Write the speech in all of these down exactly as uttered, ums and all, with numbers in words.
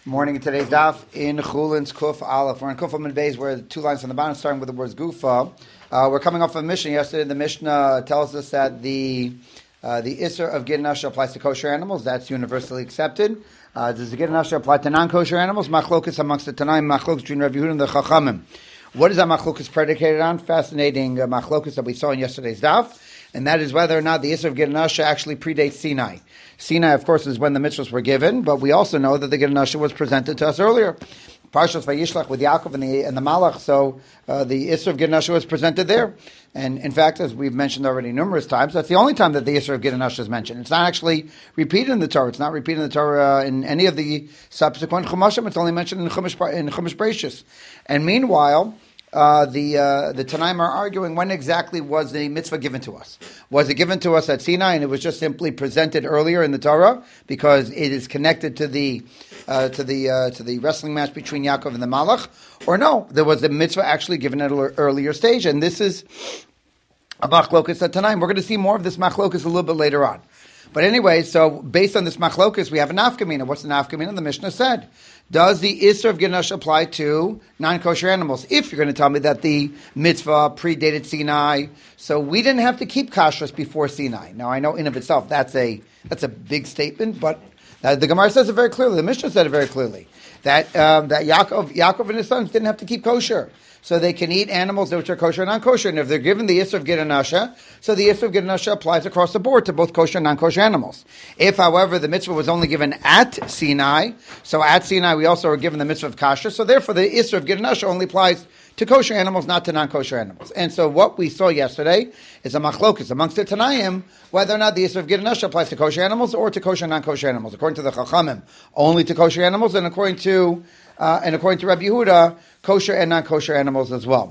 Morning in today's daf in Chulin's Kuf Aleph. We're in Kuf Amud Beis, where two lines on the bottom, starting with the words Gufa. Uh, we're coming off of a Mishnah yesterday. The Mishnah tells us that the uh, the Isser of Gid Nasha applies to kosher animals. That's universally accepted. Uh, does the Gid Nasha apply to non-kosher animals? Machlokus amongst the Tanaim, Machlokus between Rav Yehuda and the Chachamim. What is that Machlokus predicated on? Fascinating uh, Machlokus that we saw in yesterday's daf. And that is whether or not the Isser of Gid Nasha actually predates Sinai. Sinai, of course, is when the mitzvahs were given, but we also know that the Gid Nasha was presented to us earlier. Parshas Vayishlach with Yaakov and the, and the Malach, so uh, the Isser of Gid Nasha was presented there. And in fact, as we've mentioned already numerous times, that's the only time that the Isser of Gid Nasha is mentioned. It's not actually repeated in the Torah. It's not repeated in the Torah uh, in any of the subsequent Chumashim. It's only mentioned in Chumash, in Chumash Bereishis. And meanwhile, Uh, the uh, the Tanaim are arguing when exactly was the mitzvah given to us. Was it given to us at Sinai and it was just simply presented earlier in the Torah because it is connected to the uh, to the uh, to the wrestling match between Yaakov and the Malach, or no, there was a mitzvah actually given at an earlier stage, and this is a machlokus at Tanaim. We're going to see more of this machlokus a little bit later on. But anyway, so based on this machlokus, we have a nafkamina. What's the nafkamina? The Mishnah said, does the Isser of Gid Nasha apply to non-kosher animals? If you're going to tell me that the mitzvah predated Sinai, so we didn't have to keep kashrus before Sinai. Now, I know in of itself that's a that's a big statement, but uh, the Gemara says it very clearly. The Mishnah said it very clearly that um, that Yaakov, Yaakov and his sons didn't have to keep kosher. So they can eat animals which are kosher and non-kosher. And if they're given the Isser of Gid Nasha, so the Isser of Gid Nasha applies across the board to both kosher and non-kosher animals. If, however, the mitzvah was only given at Sinai, so at Sinai we also are given the mitzvah of kasher, so therefore the Isser of Gid Nasha only applies to kosher animals, not to non-kosher animals. And so what we saw yesterday is a machlokus amongst the Tanaim, whether or not the Isser of Gid Nasha applies to kosher animals or to kosher and non-kosher animals. According to the Chachamim, only to kosher animals, and according to Uh, and according to Rabbi Yehuda, kosher and non-kosher animals as well.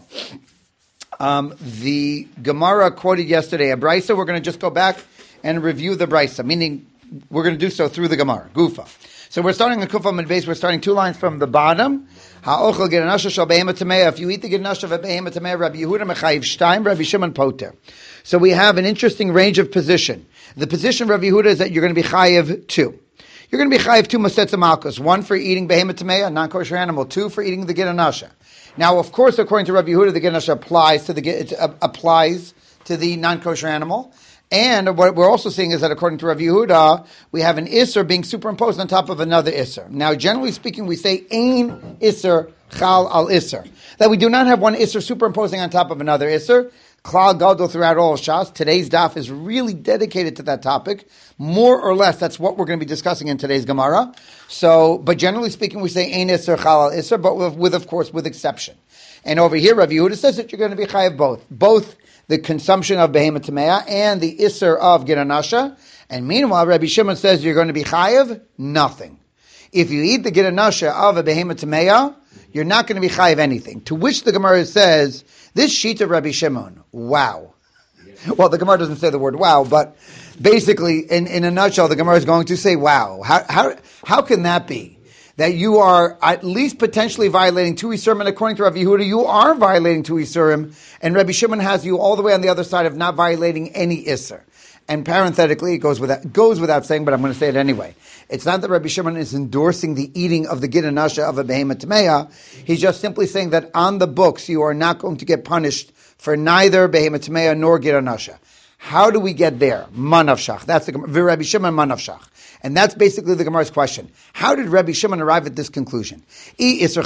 Um, the Gemara quoted yesterday a brisa. We're going to just go back and review the brisa, meaning we're going to do so through the Gemara, Gufa. So we're starting in Kufa Amud Beis. We're starting two lines from the bottom. Ha'ochel Gid Nasha shel behema tameh. If you eat the Gid Nasha of behema tameh, Rabbi Yehuda mechayiv shtaim, Rabbi Shimon poter. So we have an interesting range of position. The position of Rabbi Yehuda is that you're going to be chayiv two. You're going to be chayiv two masetza malchus. One for eating behema tameh, a non-kosher animal. Two for eating the Gid Nasha. Now, of course, according to Rabbi Yehuda, the Gid Nasha applies to the it uh, applies to the non-kosher animal. And what we're also seeing is that according to Rabbi Yehuda, we have an Isser being superimposed on top of another Isser. Now, generally speaking, we say ein Isser chal al Isser. That we do not have one Isser superimposing on top of another Isser. Klal Gadol throughout all Shas. Today's daf is really dedicated to that topic. More or less, that's what we're going to be discussing in today's Gemara. So, but generally speaking, we say ein Isser chal al Isser, but with, with, of course, with exception. And over here, Rabbi Yehuda says that you're going to be chayav both. Both the consumption of behema tameh and the Isser of Gid Nasha. And meanwhile, Rabbi Shimon says you're going to be chayav nothing. If you eat the Gid Nasha of a behema tameh, you're not going to be chayav anything. To which the Gemara says, this sheet of Rabbi Shimon, wow. Well, the Gemara doesn't say the word wow, but basically, in, in a nutshell, the Gemara is going to say, wow. How, how, how can that be? That you are at least potentially violating two Isurim, and according to Rabbi Yehuda, you are violating two Isurim, and Rabbi Shimon has you all the way on the other side of not violating any Isser. And parenthetically, it goes without, goes without saying, but I'm going to say it anyway. It's not that Rabbi Shimon is endorsing the eating of the Gid Nasha of a behema tameh. He's just simply saying that on the books, you are not going to get punished for neither behema tameh nor Gid Nasha. How do we get there? Manavshach. That's the Rabbi Shimon Manavshach. And that's basically the Gemara's question. How did Rabbi Shimon arrive at this conclusion? If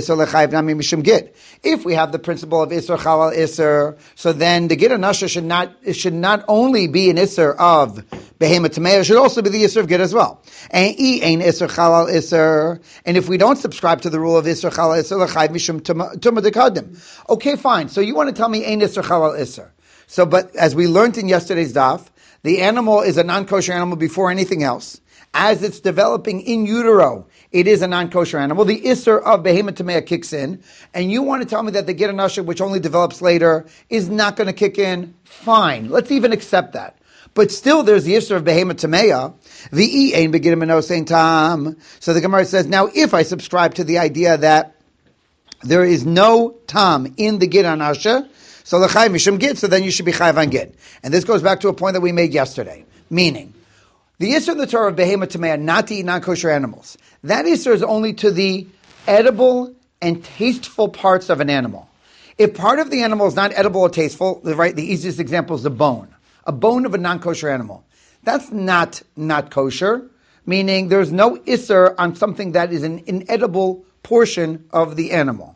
we have the principle of Isser Chalal Isser, so then the Gid Nasha should not, it should not only be an Isser of Behema Tameh, it should also be the Isser of Gid as well. And Isser Chalal Isser, and if we don't subscribe to the rule of Isser Chalal Isser, L'chayv Mishum Tumah Dekadim. Okay, fine. So you want to tell me Ein Isser Chalal Isser. So, but as we learned in yesterday's daf, the animal is a non-kosher animal before anything else. As it's developing in utero, it is a non-kosher animal. The Isser of behema tameh kicks in, and you want to tell me that the Gid Nasha, which only develops later, is not going to kick in? Fine, let's even accept that. But still, there's the Isser of behema tameh. The ein beginim enosein tam. So the Gemara says, now if I subscribe to the idea that there is no tam in the Gid Nasha, so the chayv mishum gid, so then you should be chayv on gid. And this goes back to a point that we made yesterday, meaning The Isser in the Torah of Behema Tamea, not to eat non-kosher animals. That Isser is only to the edible and tasteful parts of an animal. If part of the animal is not edible or tasteful, right, the easiest example is the bone. A bone of a non-kosher animal. That's not not kosher, meaning there's no Isser on something that is an inedible portion of the animal.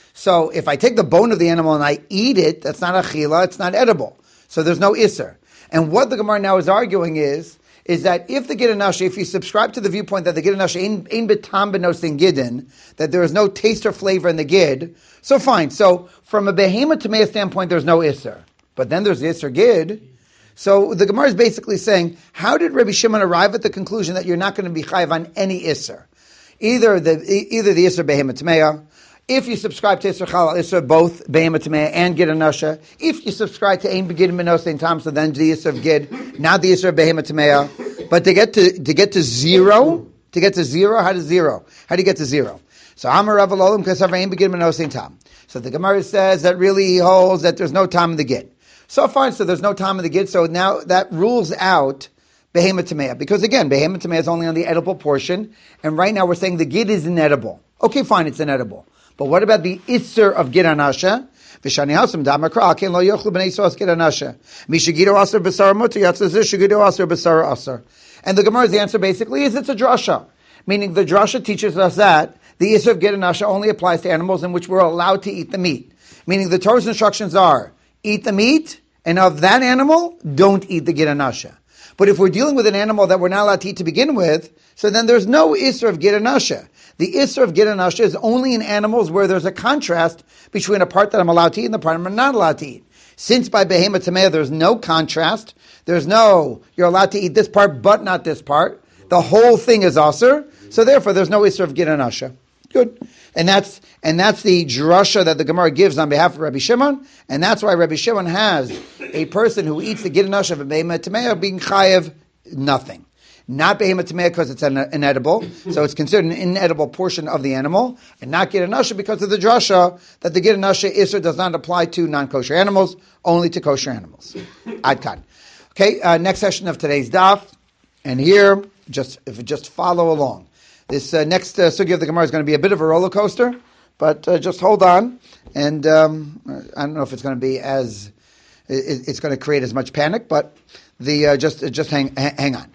So if I take the bone of the animal and I eat it, that's not achila, it's not edible. So there's no Isser. And what the Gemara now is arguing is, is that if the Gidon Nasha, if you subscribe to the viewpoint that the Gidon Nasha ain't betam benosin gidin, that there is no taste or flavor in the gid, so fine. So from a behema tamea standpoint, there's no Isser. But then there's the Isser gid. So the Gemara is basically saying, how did Rabbi Shimon arrive at the conclusion that you're not going to be chayiv on any Isser? Either the either the Isser behema tamea, if you subscribe to Isser Chalal Isser, both Behema Tamea and Gidon Nasha. If you subscribe to Ein Begid Menosein Tam, so then the Isser of Gid, not the Isser of Behema Tamea. But to get to to get to zero, to get to zero, how does zero? How do you get to zero? So Amar Rav Alolim Kasav Ein Begid Menosein Tam. So the Gemara says that really he holds that there's no Tam in the Gid. So fine, so there's no Tam in the Gid, so now that rules out Behema Tamea. Because again, Behema Tamea is only on the edible portion, and right now we're saying the Gid is inedible. Okay, fine, it's inedible. But what about the Isser of Gidon Nasha? V'shani hasam damakra ken lo yochlu b'nei Yisrael Gidon Nasha. Mishagido aser b'sar muter yatzazir shagido aser b'sar aser. And the Gemara's answer basically is it's a drasha, meaning the drasha teaches us that the Isser of Gidon Nasha only applies to animals in which we're allowed to eat the meat. Meaning the Torah's instructions are eat the meat, and of that animal, don't eat the Gidon Nasha. But if we're dealing with an animal that we're not allowed to eat to begin with, so then there's no Isser of Gidon Nasha. The Isser of Gidon Nasha is only in animals where there's a contrast between a part that I'm allowed to eat and the part I'm not allowed to eat. Since by Behema Tamea there's no contrast, there's no, you're allowed to eat this part but not this part, the whole thing is Aser, so therefore there's no Isser of Gidon Nasha. Good. And that's and that's the drasha that the Gemara gives on behalf of Rabbi Shimon, and that's why Rabbi Shimon has a person who eats the Gidon Nasha of a Behema Tamea being chayev nothing. Not Behema Tamea because it's an inedible, so it's considered an inedible portion of the animal, and not Gidon Nasha because of the drasha that the Gidon Nasha Isser does not apply to non-kosher animals, only to kosher animals. Ad kan. Okay, uh, next session of today's daf, and here, just if you just follow along. This uh, next uh, sugya of the Gemara is going to be a bit of a roller coaster, but uh, just hold on, and um, I don't know if it's going to be as, it, it's going to create as much panic, but the uh, just uh, just hang hang on.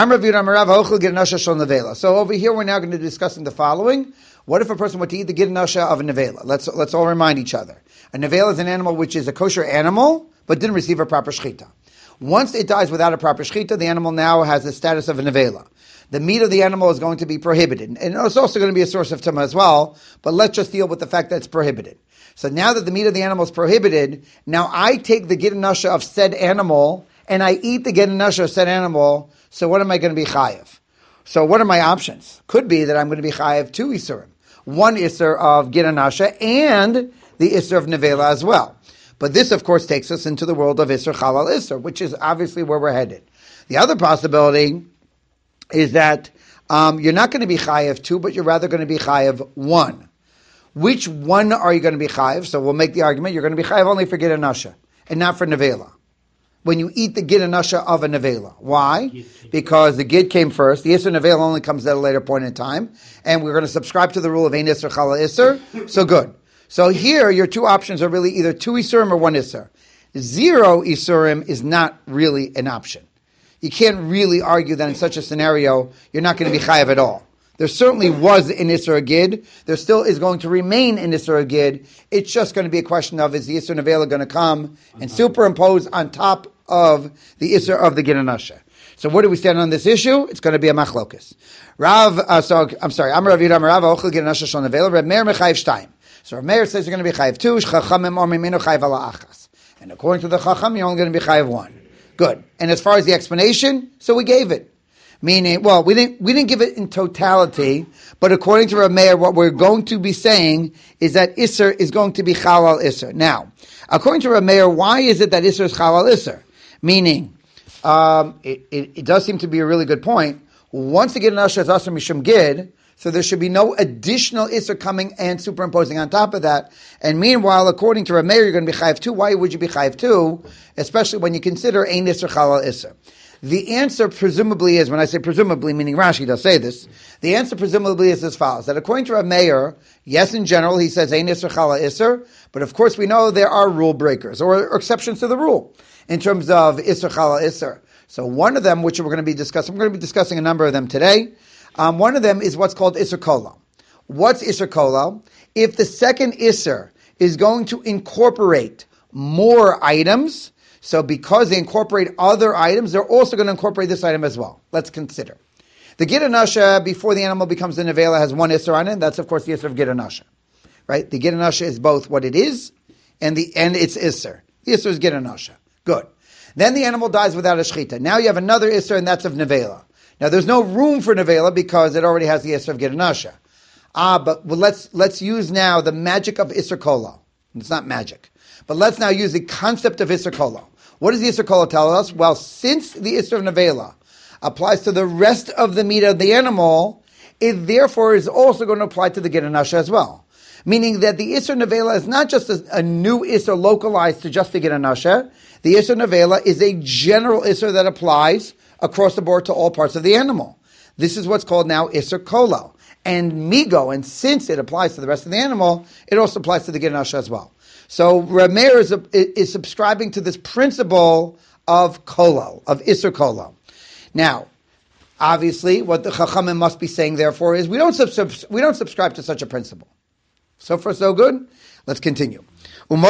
So over here we're now going to be discussing the following. What if a person were to eat the Gidon Nasha of a nevela? Let's let's all remind each other. A nevela is an animal which is a kosher animal, but didn't receive a proper shechita. Once it dies without a proper shechita, the animal now has the status of a nevela. The meat of the animal is going to be prohibited. And it's also going to be a source of tumah as well, but let's just deal with the fact that it's prohibited. So now that the meat of the animal is prohibited, now I take the Gidon Nasha of said animal, and I eat the Gidon Nasha of said animal, so what am I going to be chayiv? So what are my options? Could be that I'm going to be chayiv two Isurim. One Isur of Gidon Nasha and the Isur of Nevela as well. But this, of course, takes us into the world of Isur Chalal Isur, which is obviously where we're headed. The other possibility is that um, you're not going to be chayiv two, but you're rather going to be chayiv one. Which one are you going to be chayiv? So we'll make the argument you're going to be chayiv only for Gidon Nasha and not for Nevela. When you eat the Gidon Nasha of a Nevela. Why? Because the Gid came first. The Isser Nevela only comes at a later point in time. And we're going to subscribe to the rule of Ein Isser Chala Isser. So good. So here, your two options are really either two Isurim or one Isser. Zero Isurim is not really an option. You can't really argue that in such a scenario, you're not going to be chayav at all. There certainly was an Isser Gid. There still is going to remain an Isser Gid. It's just going to be a question of, is the Isser Nevela going to come and superimpose on top of the Isser of the Gidon Nasha? So where do we stand on this issue? It's going to be a machlokas. Rav, uh, so, I'm sorry, Amar Rav Yehuda Amar Rav, Ochel Gidon Nasha Shal Nevela, Rav Meir Mechayiv Shtayim. So Rav Meir says you're going to be chayiv two, Chachamim or Mimino chayiv ala achas. And according to the Chacham, you're only going to be chayiv one. Good. And as far as the explanation, so we gave it. Meaning, well, we didn't we didn't give it in totality, but according to Rav Meir, what we're going to be saying is that Isser is going to be Chalal Isser. Now, according to Rav Meir, why is it that Isser is Chalal Isser? Meaning, um, it, it, it does seem to be a really good point. Once the Gidon Nasha is Asr Mishum Gid, so there should be no additional Isser coming and superimposing on top of that. And meanwhile, according to Rav Meir, you're going to be Chayiv two. Why would you be Chayiv two? Especially when you consider Ein Isser Chalal Isser. The answer presumably is, when I say presumably, meaning Rashi does say this, the answer presumably is as follows, that according to Rav Meir, yes, in general, he says, Ein Isser Chala Isser, but of course we know there are rule breakers, or, or exceptions to the rule, in terms of Isser Chala Isser. So one of them, which we're going to be discussing, we're going to be discussing a number of them today. Um, one of them is what's called Isser Kola. What's Isser Kola? If the second Isser is going to incorporate more items, so because they incorporate other items, they're also going to incorporate this item as well. Let's consider. The Gid Anasha, before the animal becomes a nevela, has one Isser on it. That's, of course, the Isser of Gid Anasha. Right? The Gid Anasha is both what it is and the and its Isser. The Isser is Gid Anasha. Good. Then the animal dies without a shechita. Now you have another Isser, and that's of nevela. Now there's no room for nevela because it already has the Isser of Gid Anasha. Ah, but well, let's let's use now the magic of Isser Kola. It's not magic. But let's now use the concept of Isser Kola. What does the Isser Kola tell us? Well, since the Isser of Nevela applies to the rest of the meat of the animal, it therefore is also going to apply to the Gid Anasha as well. Meaning that the Isser Nevela is not just a, a new Isser localized to just the Gid Anasha. The Isser Nevela is a general Isser that applies across the board to all parts of the animal. This is what's called now Isser Kola. And Migo, and since it applies to the rest of the animal, it also applies to the Gid Anasha as well. So Rav Meir is, is subscribing to this principle of kolal, of Isser kolal. Now, obviously, what the Chachamim must be saying, therefore, is we don't subs- we don't subscribe to such a principle. So far, so good. Let's continue. Now,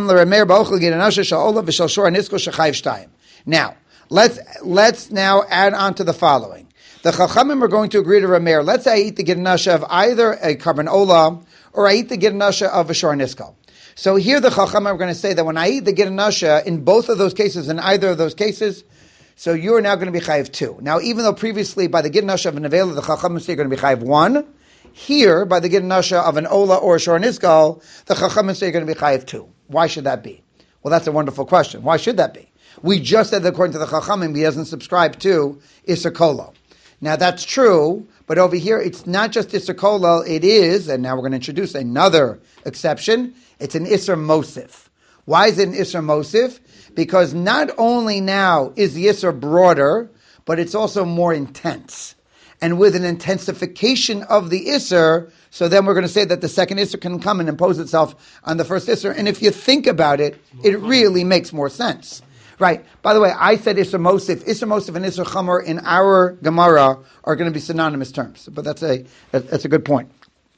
let's let's now add on to the following. The Chachamim are going to agree to Rav Meir. Let's say I eat the Gid Anasha of either a carbon ola or I eat the Gid Anasha of a shor niskal. So here the Chacham are going to say that when I eat the Gid Anasha, in both of those cases, in either of those cases, so you are now going to be chayiv two. Now, even though previously by the Gid Anasha of an Nevela, the Chacham say you're going to be chayiv one, here by the Gid Anasha of an Ola or a Shor Niskal, the Chacham say you're going to be chayiv two. Why should that be? Well, that's a wonderful question. Why should that be? We just said that according to the Chachamim, he doesn't subscribe to Isser Kola. Now that's true, but over here it's not just Isser Kola, it is, and now we're going to introduce another exception, it's an Isser Mosif. Why is it an Isser Mosif? Because not only now is the Isser broader, but it's also more intense. And with an intensification of the Isser, so then we're going to say that the second Isser can come and impose itself on the first Isser. And if you think about it, it really makes more sense. Right. By the way, I said Isser Mosif. Isser Mosif and Isser Chamor in our Gemara are going to be synonymous terms. But that's a that's a good point.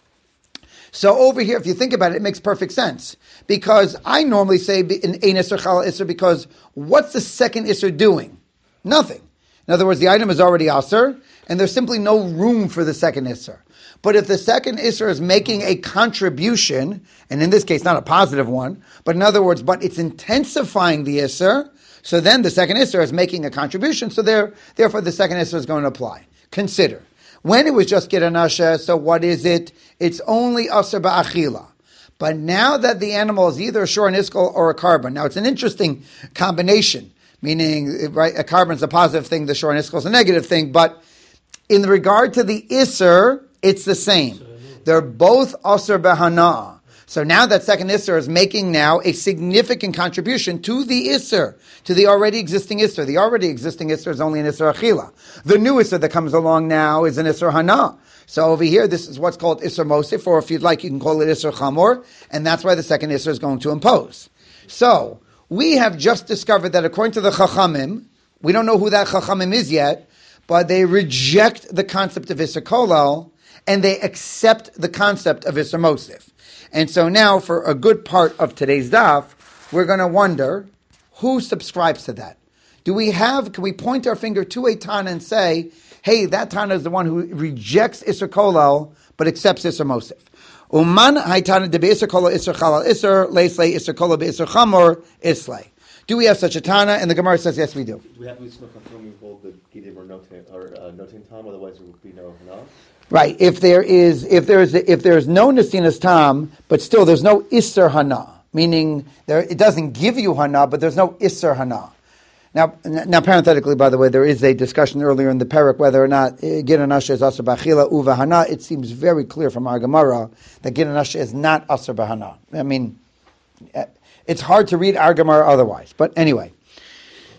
So over here, if you think about it, it makes perfect sense. Because I normally say in Ein Isser Chala Isser because what's the second Isser doing? Nothing. In other words, the item is already Asr, and there's simply no room for the second Isser. But if the second Isser is making a contribution, and in this case not a positive one, but in other words, but it's intensifying the Isser, so then the second Isser is making a contribution, so there, therefore the second Isser is going to apply. Consider. When it was just Gid Anasha, so what is it? It's only Asr Ba'achila. But now that the animal is either a Shor Niskal or a carbon, now it's an interesting combination, meaning right, a carbon is a positive thing, the Shor Niskal is a negative thing, but in regard to the Isser, it's the same. They're both Asr B'Hana'ah. So now that second Isser is making now a significant contribution to the Isser, to the already existing Isser. The already existing Isser is only an Isser Achila. The new Isser that comes along now is an Isser Hana. So over here, this is what's called Isser Mosif, or if you'd like, you can call it Isser Chamor, and that's why the second Isser is going to impose. So, we have just discovered that according to the Chachamim, we don't know who that Chachamim is yet, but they reject the concept of Isser Kolal, and they accept the concept of Isser Mosif. And so now, for a good part of today's daf, we're going to wonder, who subscribes to that? Do we have, can we point our finger to a Tana and say, hey, that Tana is the one who rejects Isser Kolal, but accepts Isser Mosif? Uman haytana de be'isser kolal isser chalal isser leislei isser kolal be'isser chamor islay. Do we have such a Tana? And the Gemara says, yes, we do. Do we have to be when we hold the Gidim or Notin or uh, Notin Tam, otherwise there would be no Hana? Right. If there is, if there is, if there is no Nesinas Tam, but still there's no Isser Hana, meaning there it doesn't give you Hana, but there's no Isser Hana. Now, now, parenthetically, by the way, there is a discussion earlier in the parak whether or not Gid Anasha is Asr B'Achila Uva Hana. It seems very clear from our Gemara that Gid Anasha is not Asr B'Hana. I mean, it's hard to read our Gemara otherwise. But anyway,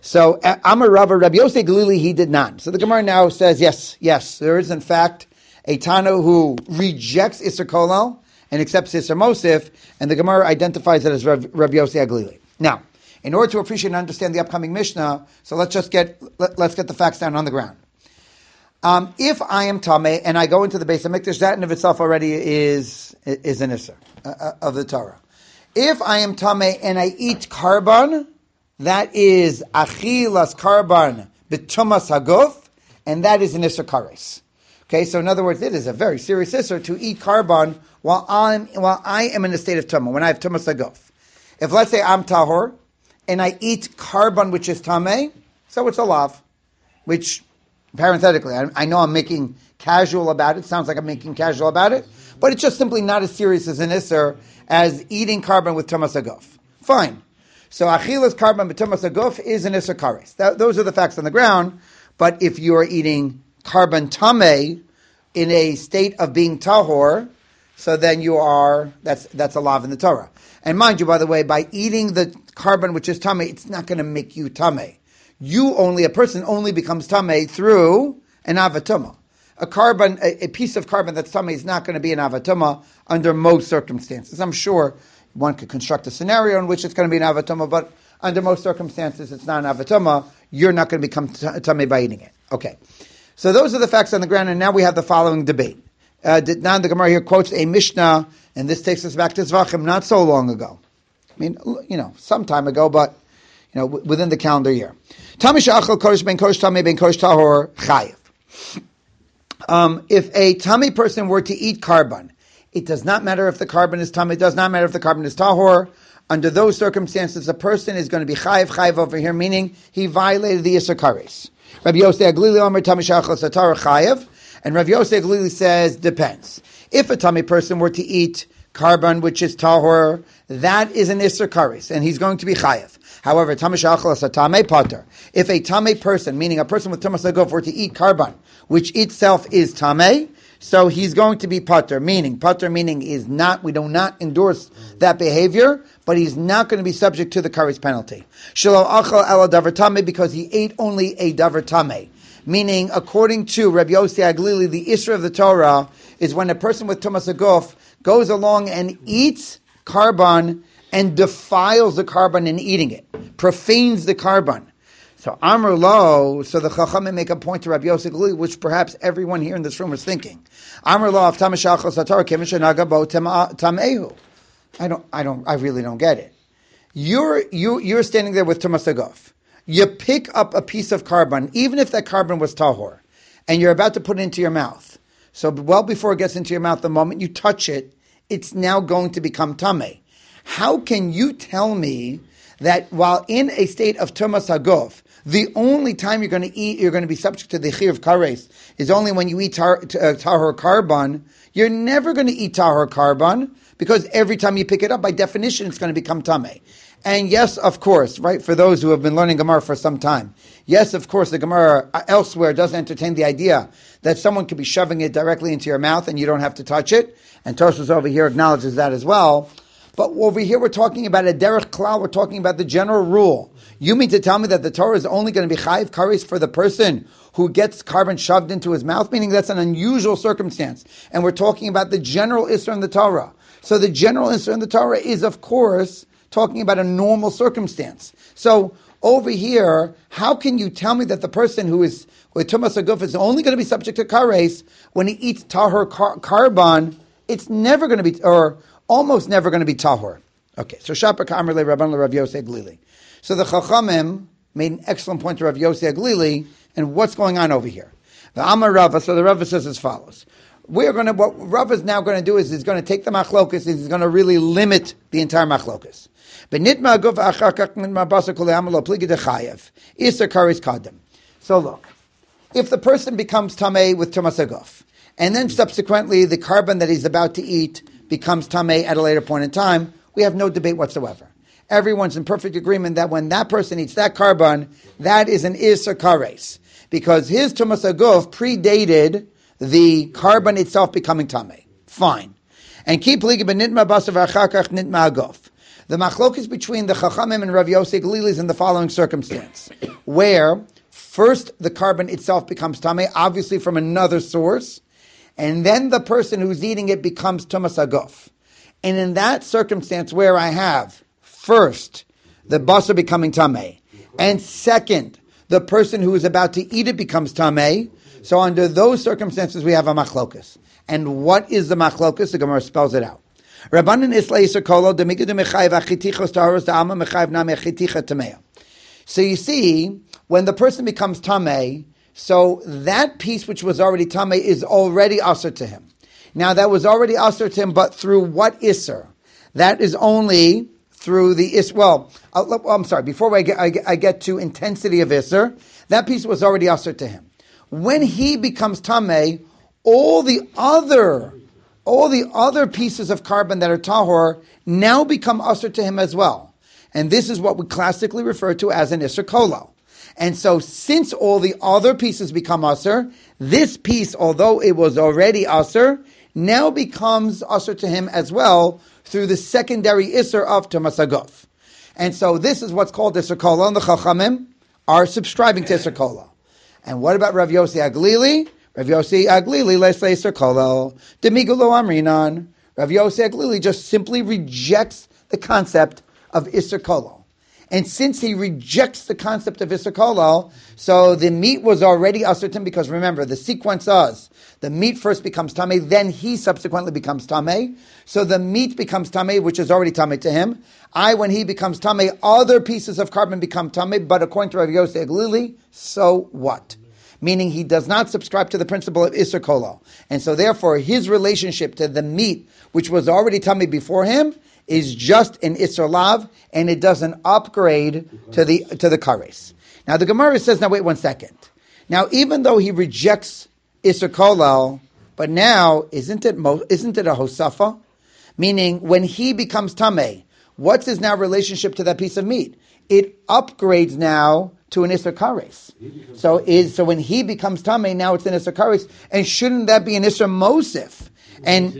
So Amar Rava, Rabbi Yosef Galili, he did not. So the Gemara now says, yes, yes, there is in fact a Tana who rejects Isser Kolal and accepts Isser Mosif, and the Gemara identifies it as Rabbi Yosef Galili. Now, in order to appreciate and understand the upcoming Mishnah, so let's just get let, let's get the facts down on the ground. Um, if I am Tameh and I go into the Beis HaMikdash, that in of itself already is is an Isser uh, of the Torah. If I am Tameh and I eat Karban, that is Achilas Karban B'tumas Haguf, and that is an Isser Kares. Okay, so in other words, it is a very serious Isser to eat Karban while I'm while I am in a state of Tumah, when I have Tumas Haguf. If let's say I'm Tahor, and I eat Karban which is Tameh, so it's a lav, which parenthetically, I, I know I'm making casual about it, sounds like I'm making casual about it, but it's just simply not as serious as an Isser as eating Karban with Tumas Haguf. Fine. So Achilas Karban with Tumas Haguf is an Isser Kares. That, those are the facts on the ground, but if you are eating Karban Tameh in a state of being Tahor, so then you are, that's that's a lav in the Torah. And mind you, by the way, by eating the Karban which is Tameh, it's not going to make you Tameh. You only, a person only becomes Tameh through an Avatuma. A Karban, a, a piece of Karban that's Tameh is not going to be an Avatuma under most circumstances. I'm sure one could construct a scenario in which it's going to be an Avatuma, but under most circumstances it's not an Avatuma. You're not going to become Tameh by eating it. Okay. So those are the facts on the ground, and now we have the following debate. Uh, now the Gemara here quotes a Mishnah, and this takes us back to Zvachim not so long ago. I mean, you know, some time ago, but you know, w- within the calendar year. Tamish achal kodesh ben kodesh tamei ben kodesh tahor chayiv. Um, if a Tamei person were to eat Karban, it does not matter if the Karban is Tamei, it does not matter if the Karban is Tahor. Under those circumstances, a person is going to be chayiv, chayiv over here, meaning he violated the Yisur Kares. Rabbi Yosef Aglili Omer Tamish achal satar chayiv. And Rav Yosef Galili says, depends. If a Tamei person were to eat Karban, which is Tahor, that is an Isser Kares, and he's going to be Chayev. However, Tamei Shachal Tamei Pater. If a Tamei person, meaning a person with Tumas Haguf, were to eat Karban, which itself is Tamei, so he's going to be Pater, meaning, Pater meaning is not, we do not endorse that behavior, but he's not going to be subject to the Kares penalty. Shelo Achal Ela Davar Tamei, because he ate only a Davar Tamei. Meaning, according to Rabbi Yosef Aglili, the Isra of the Torah is when a person with Tumas Haguf goes along and eats Karban and defiles the Karban in eating it, profanes the Karban. So Amr Lo, so the Chachamim make a point to Rabbi Yosef Aglili, which perhaps everyone here in this room is thinking. Amr Lo of Tamashachal Satar Kemisha Bo Tamehu. I don't, I don't, I really don't get it. You're you you're standing there with Tumas Haguf. You pick up a piece of Karban, even if that Karban was Tahor, and you're about to put it into your mouth. So well before it gets into your mouth, the moment you touch it, it's now going to become Tameh. How can you tell me that while in a state of Tumas Haguf, the only time you're going to eat, you're going to be subject to the Chiyuv of Kares, is only when you eat tar, uh, Tahor Karban? You're never going to eat Tahor Karban, because every time you pick it up, by definition, it's going to become Tameh. And yes, of course, right, for those who have been learning Gemara for some time, yes, of course, the Gemara elsewhere does entertain the idea that someone could be shoving it directly into your mouth and you don't have to touch it. And Tosfos over here acknowledges that as well. But over here we're talking about a derech klal, we're talking about the general rule. You mean to tell me that the Torah is only going to be chayiv kares for the person who gets Karban shoved into his mouth? Meaning that's an unusual circumstance. And we're talking about the general Isra in the Torah. So the general Isra in the Torah is, of course, talking about a normal circumstance. So over here, how can you tell me that the person who is with Tumas Haguf is only going to be subject to kares when he eats tahor kar- Karban? It's never going to be, or almost never going to be tahor. Okay, so Shapar Ka'amar Le Rabban Le Rav Yosef Aglili. So the Chachamim made an excellent point to Rav Yosef Aglili, and what's going on over here? The Amar Rava, so the Rava says as follows. We're going to, what Rava is now going to do is he's going to take the machlokas and he's going to really limit the entire machlokas. So look, if the person becomes Tamei with Tumas Haguf, and then subsequently the Karban that he's about to eat becomes Tamei at a later point in time, we have no debate whatsoever. Everyone's in perfect agreement that when that person eats that Karban, that is an Isser Kares, because his Tumas Haguf predated the Karban itself becoming Tamei. Fine. And keep Ligi Benitma Basav Achakach Nitma Haguf. The machlokes between the Chachamim and Rav Yossi Glili is in the following circumstance, where first the carbon itself becomes tamei, obviously from another source, and then the person who's eating it becomes tumas aguf. And in that circumstance where I have first the basar becoming tamei, and second the person who is about to eat it becomes tamei, so under those circumstances we have a machlokas. And what is the machlokas? The Gemara spells it out. Rabbanan isla yisur kolo demigadu mechayiv achitichos taharos da'alma mechayiv nami achiticha tamei. So you see, when the person becomes tamei, so that piece which was already tamei is already asur to him. Now that was already asur to him, but through what isur? That is only through the is. Well, I'll, I'm sorry. Before I get, I get, I get to intensity of isur, that piece was already asur to him. When he becomes tamei, all the other, all the other pieces of carbon that are tahor now become asur to him as well. And this is what we classically refer to as an isur kolo. And so since all the other pieces become asur, this piece, although it was already asur, now becomes asur to him as well through the secondary isur of tumas aguf. And so this is what's called isur kolo, and the Chachamim are subscribing to isur kolo. And what about Rav Yossi Aglili? Rav Yossi Aglili les isur kolo demigulo amrinan. Rav Yossi Aglili just simply rejects the concept of isur kolo. And since he rejects the concept of isur kolo, so the meat was already asur to him, because remember, the sequence is, the meat first becomes tamei, then he subsequently becomes tamei. So the meat becomes tamei, which is already tamei to him. I, when he becomes tamei, other pieces of carbon become tamei, but according to Rav Yossi Aglili, so what? Meaning he does not subscribe to the principle of isur kolo. And so therefore, his relationship to the meat, which was already tamei before him, is just an isur lav, and it doesn't upgrade to the to the kares. Now the Gemara says, now wait one second. Now even though he rejects isur kolo, but now isn't it mo- isn't it a hosafa? Meaning when he becomes tamei, what's his now relationship to that piece of meat? It upgrades now to an isur kares. So is so when he becomes tamei, now it's an isur kares, and shouldn't that be an isur mosif? And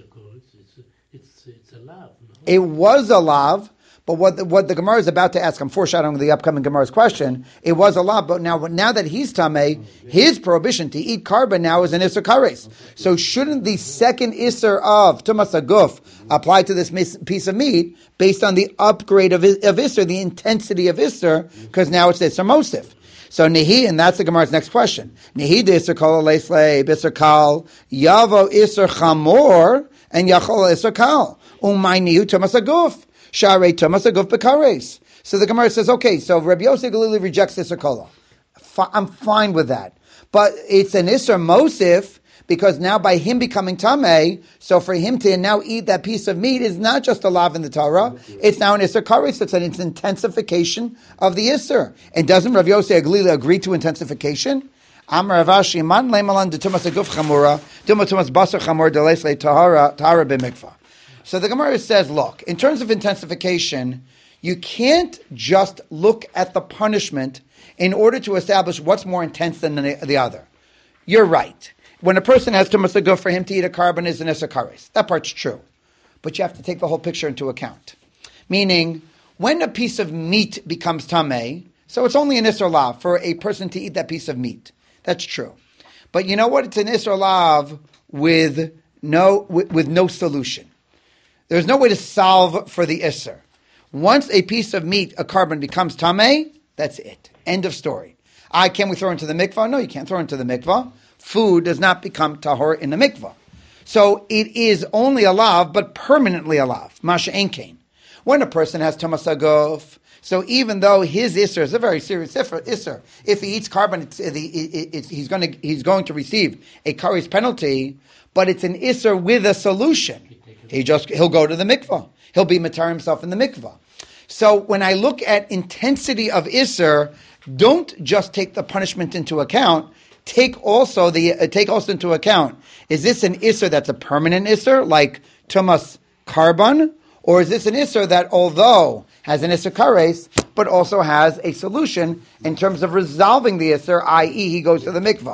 it was a lav, but what the, what the Gemara is about to ask, I'm foreshadowing the upcoming Gemara's question, it was a lav, but now now that he's tamei, his prohibition to eat carbon now is an isur kares. So shouldn't the second isur of tumas aguf apply to this mis- piece of meat based on the upgrade of, of isur, the intensity of isur, because now it's isur mosif? So nehi, and that's the Gemara's next question. Nehi de isur kol leisle isur kal yavo isur chamor and yachol isur kal. Umayniu tumas aguf, sharei tumas aguf bekares. So the Gemara says, okay, so Rabbi Yossi Galili rejects isur kolo. I'm fine with that, but it's an isur mosif because now by him becoming tamei, so for him to now eat that piece of meat is not just a lav in the Torah; it's now an isur kares. It's an it's intensification of the isur. And doesn't Rabbi Yossi Galili agree to intensification? Amar Ravashi man leimalan de tumas aguf chamura, tumas basar chamur de leisle tahara tahara b'mikvah. So the Gemara says, look, in terms of intensification, you can't just look at the punishment in order to establish what's more intense than the, the other. You're right. When a person has tumas aguf, for him to eat a carbon is an isur kares. That part's true. But you have to take the whole picture into account. Meaning, when a piece of meat becomes tamei, so it's only an isur lav for a person to eat that piece of meat. That's true. But you know what? It's an isur lav with no, with, with no solution. There's no way to solve for the isser. Once a piece of meat, a carbon, becomes tamei, that's it. End of story. I can we throw into the mikvah? No, you can't throw into the mikvah. Food does not become tahor in the mikvah. So it is only a lav, but permanently a lav. Masha enkein. When a person has tumas aguf, so even though his isser is a very serious isser, if he eats carbon, it's, it's, it's, he's going to he's going to receive a kares penalty, but it's an isser with a solution. He just, he'll go to the mikvah. He'll be matar himself in the mikvah. So when I look at intensity of isser, don't just take the punishment into account. Take also the uh, take also into account, is this an isser that's a permanent isser, like tumas carbon, or is this an isser that although has an isser kares, but also has a solution in terms of resolving the isser, that is he goes to the mikvah.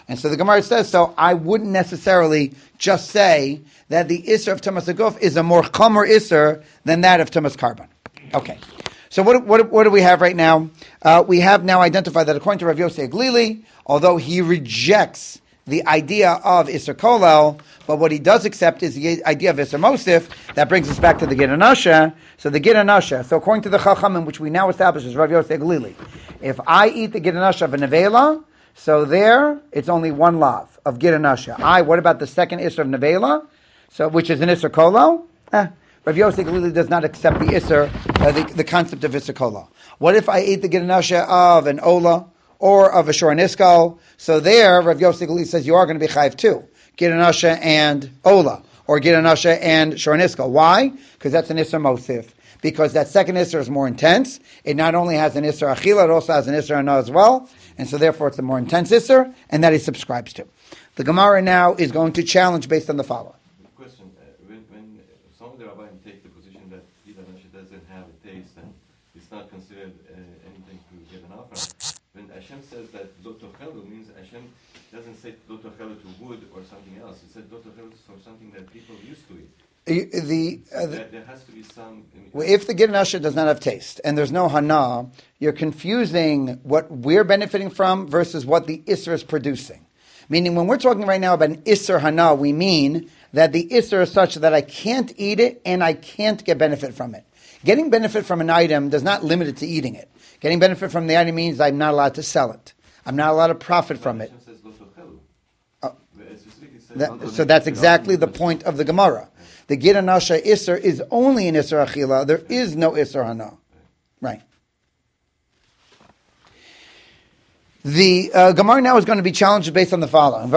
And so the Gemara says, so I wouldn't necessarily just say that the Isser of Tumas Aguf is a more chomer Isser than that of Tumas Karban. Okay. So what, what, what do we have right now? Uh, we have now identified that according to Rav Yosef Glili, although he rejects the idea of Isser Kolel, but what he does accept is the idea of Isser Mosif. That brings us back to the Gid Anasha. So the Gid Anasha, so according to the Chachamim, which we now establish as Rav Yosef Glili, if I eat the Gid Anasha of a Nevela, so there it's only one lav of Gid Anasha. I, what about the second Isser of Nevela, so which is an Isser Kolel? Eh, Rav Yosef Glili does not accept the Isser, uh, the, the concept of Isser Kolel. What if I eat the Gid Anasha of an Ola, or of a Shor Niskal? So there, Rav Yosef Glili says you are going to be chayiv too. Gid Anasha and Ola, or Gid Anasha and Shor Niskal. Why? Because that's an Isser Mosif. Because that second Isser is more intense. It not only has an Isser Achila, it also has an Isser Ana as well. And so therefore it's a more intense Isser, and that he subscribes to. The Gemara now is going to challenge based on the following. Question, uh, when, when some of the Rabbanim take the position that Gid Anasha doesn't have a taste and it's not considered uh, anything to get an offer, when Hashem says that Lo Tochelu means Hashem doesn't say Lo Tochelu to wood or something else. It said Lo Tochelu for something that people used to eat. The, the, uh, so there, there has to be some... Well, if the Gid Anasha does not have taste and there's no hana, you're confusing what we're benefiting from versus what the Isser is producing. Meaning when we're talking right now about an Isser hana, we mean that the Isser is such that I can't eat it and I can't get benefit from it. Getting benefit from an item does not limit it to eating it. Getting benefit from the item means I'm not allowed to sell it. I'm not allowed to profit from it. Uh, that, so that's exactly the point of the Gemara. The Gid Anasha Isser is only an Isser Achila. There is no Isser Hana. Right. The uh, Gemara now is going to be challenged based on the following.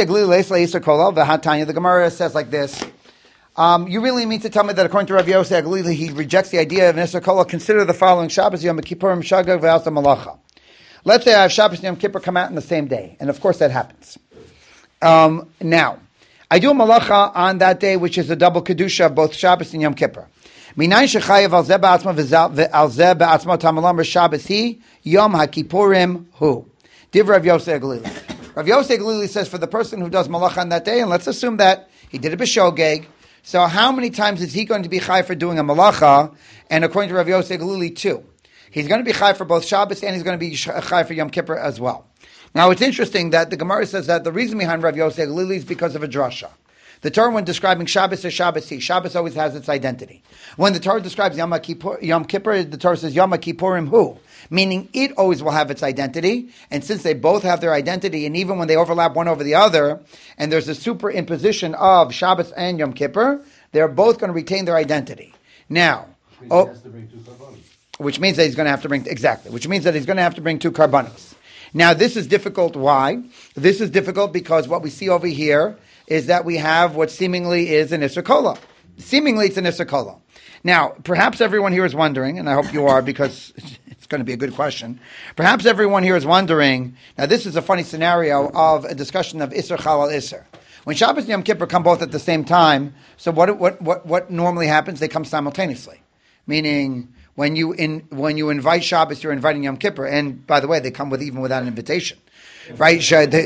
The Gemara says like this. Um, you really mean to tell me that according to Rav Yosef Glili, he rejects the idea of an Isser Kola? Consider the following: Shabbos Yom Kippurim Shagag V'Alsa Malacha. Let's say I have Shabbos and Yom Kippur come out in the same day, and of course that happens. Um, now, I do a malacha on that day, which is a double kedusha of both Shabbos and Yom Kippur. Minayin shechayev al zeh ba'atzma v'al zeh ba'atzma tamalam Shabbos hi Yom HaKippurim hu. Div Rav Yosef Glili. Rav Yosef Glili says for the person who does malacha on that day, and let's assume that he did a b'shogeg. So how many times is he going to be chai for doing a malacha? And according to Rav Yosef Glili, two. He's going to be chai for both Shabbos and he's going to be chai for Yom Kippur as well. Now it's interesting that the Gemara says that the reason behind Rav Yosef Glili is because of a drasha. The Torah, when describing Shabbos, says Shabbos he. Shabbos always has its identity. When the Torah describes Yom Kippur, Yom Kippur, the Torah says Yom Kippurim hu, meaning it always will have its identity. And since they both have their identity, and even when they overlap one over the other, and there's a superimposition of Shabbos and Yom Kippur, they're both going to retain their identity. Now, Which means oh, he has to bring two karbanos. Which means that he's going to have to bring exactly. Which means that he's going to have to bring two karbanos. Now, this is difficult. Why? This is difficult because what we see over here is that we have what seemingly is an Isser Kola. Seemingly it's an Isser Kola. Now, perhaps everyone here is wondering, and I hope you are because it's going to be a good question. Perhaps everyone here is wondering, now this is a funny scenario of a discussion of Isser Chalal Isser. When Shabbos and Yom Kippur come both at the same time, so what, what, what, what normally happens? They come simultaneously. Meaning, when you in, when you invite Shabbos, you're inviting Yom Kippur. And by the way, they come with even without an invitation. Right?